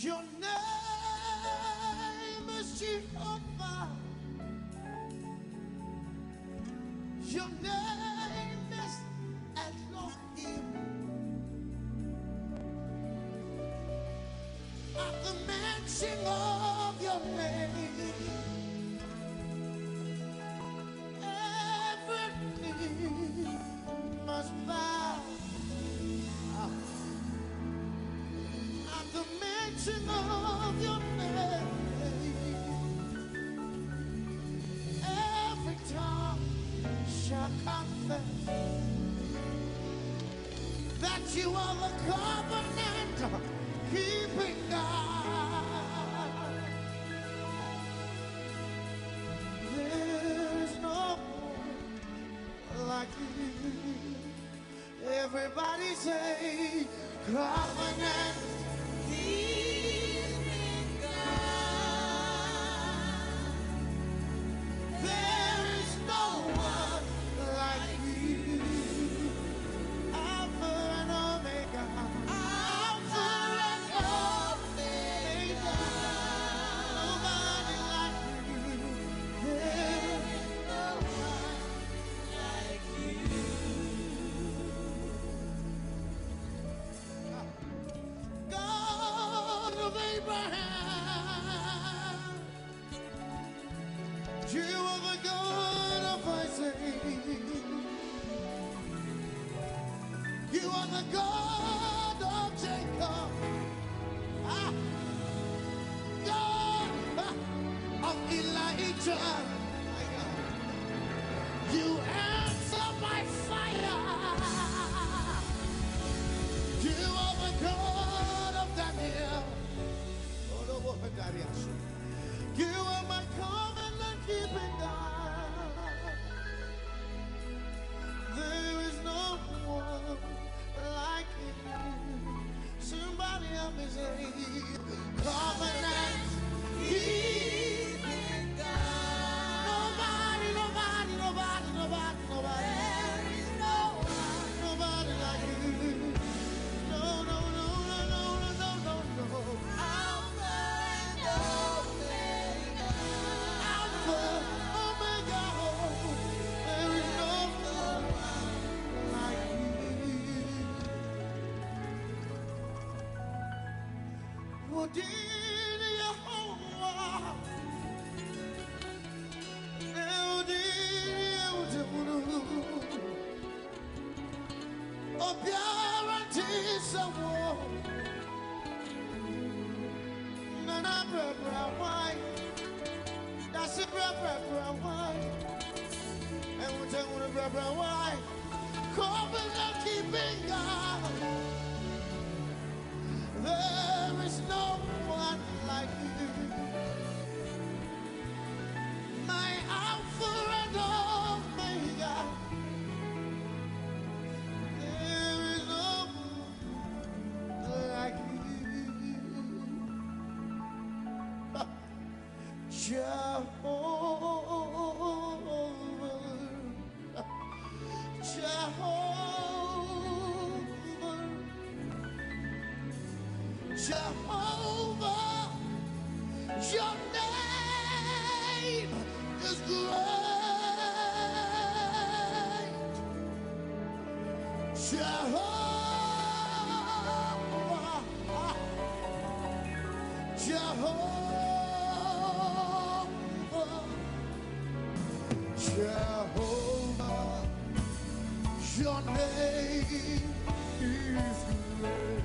Your name is Jehovah. Your name is Elohim. At the mention of your name, every knee must bow. At the mention of your name, every tongue shall confess that you are the covenant keeping God. There's no one like you. Everybody say, covenant keeping God. There is no one like you. Alpha and Omega. Alpha and Omega. Nobody like you. There is no one like you. God of Abraham, you are the God of Isaac. You are the God of Jacob. God of Elijah. You answer by fire. You are the God of Daniel. You are my covenant keeping God. There is no one like you. Somebody help me say, covenant keeping God. Nobody, nobody, nobody, nobody, nobody. There is no one, nobody like you. No, no, no, no, no, no, no, no, no. Alpha and Omega. Alpha, Omega. There is no one like you. What did Yehovah? Now did oh, guarantees someone. Nana bra why? That's it bra why? And we'll tell you bra why? Covenant keeping God. There is no one like you. My Alpha and Omega. There is no one like you. Jehovah. Jehovah. Jehovah, your name is great. Jehovah, Jehovah, Jehovah, your name is great.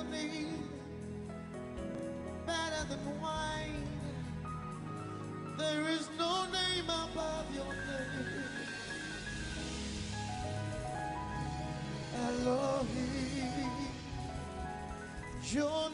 your name, better than wine. There is no name above your name. Elohim, your